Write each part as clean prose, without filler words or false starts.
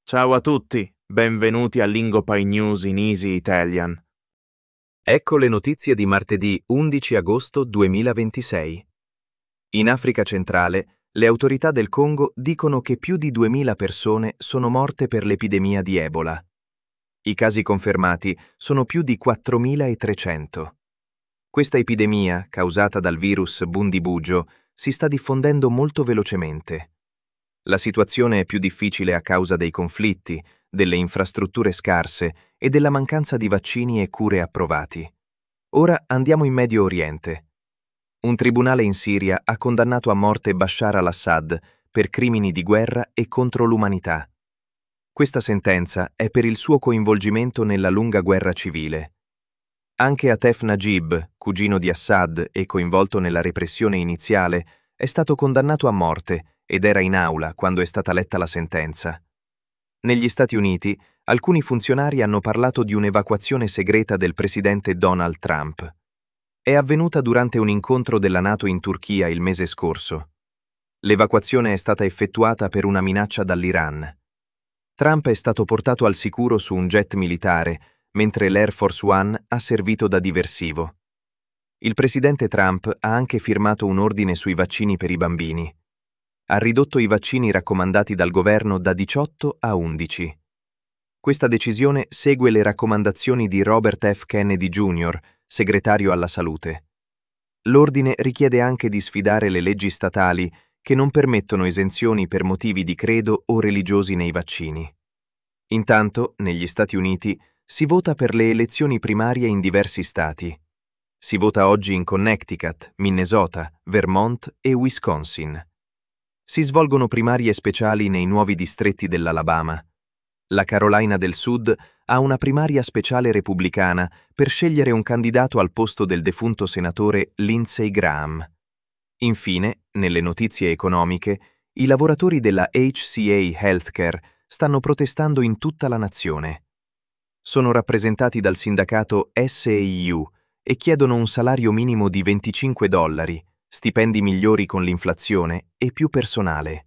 Ciao a tutti, benvenuti a Lingopai News in Easy Italian. Ecco le notizie di martedì 11 agosto 2026. In Africa centrale, le autorità del Congo dicono che più di 2000 persone sono morte per l'epidemia di Ebola. I casi confermati sono più di 4300. Questa epidemia, causata dal virus Bundibugyo, si sta diffondendo molto velocemente. La situazione è più difficile a causa dei conflitti, delle infrastrutture scarse e della mancanza di vaccini e cure approvati. Ora andiamo in Medio Oriente. Un tribunale in Siria ha condannato a morte Bashar al-Assad per crimini di guerra e contro l'umanità. Questa sentenza è per il suo coinvolgimento nella lunga guerra civile. Anche Atef Najib, cugino di Assad e coinvolto nella repressione iniziale, è stato condannato a morte ed era in aula quando è stata letta la sentenza. Negli Stati Uniti, alcuni funzionari hanno parlato di un'evacuazione segreta del presidente Donald Trump. È avvenuta durante un incontro della NATO in Turchia il mese scorso. L'evacuazione è stata effettuata per una minaccia dall'Iran. Trump è stato portato al sicuro su un jet militare, mentre l'Air Force One ha servito da diversivo. Il presidente Trump ha anche firmato un ordine sui vaccini per i bambini. Ha ridotto i vaccini raccomandati dal governo da 18 a 11. Questa decisione segue le raccomandazioni di Robert F. Kennedy Jr., segretario alla salute. L'ordine richiede anche di sfidare le leggi statali che non permettono esenzioni per motivi di credo o religiosi nei vaccini. Intanto, negli Stati Uniti, si vota per le elezioni primarie in diversi stati. Si vota oggi in Connecticut, Minnesota, Vermont e Wisconsin. Si svolgono primarie speciali nei nuovi distretti dell'Alabama. La Carolina del Sud ha una primaria speciale repubblicana per scegliere un candidato al posto del defunto senatore Lindsey Graham. Infine, nelle notizie economiche, i lavoratori della HCA Healthcare stanno protestando in tutta la nazione. Sono rappresentati dal sindacato SAU e chiedono un salario minimo di $25, stipendi migliori con l'inflazione e più personale.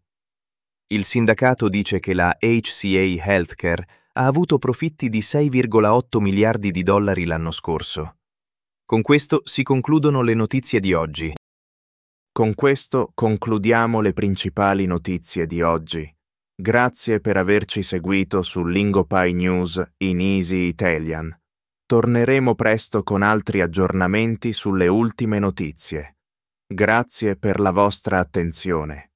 Il sindacato dice che la HCA Healthcare ha avuto profitti di $6,8 miliardi l'anno scorso. Con questo si concludono le notizie di oggi. Con questo concludiamo le principali notizie di oggi. Grazie per averci seguito su Lingopai News in Easy Italian. Torneremo presto con altri aggiornamenti sulle ultime notizie. Grazie per la vostra attenzione.